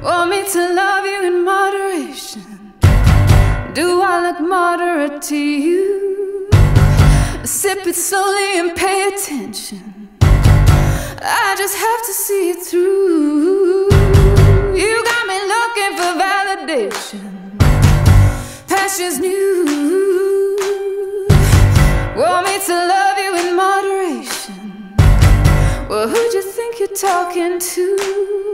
Want me to love you in moderation? Do I look moderate to you? Sip it slowly and pay attention. I just have to see it through. You got me looking for validation. Pastures new. Want me to love you in moderation? Well, who'd you think you're talking to?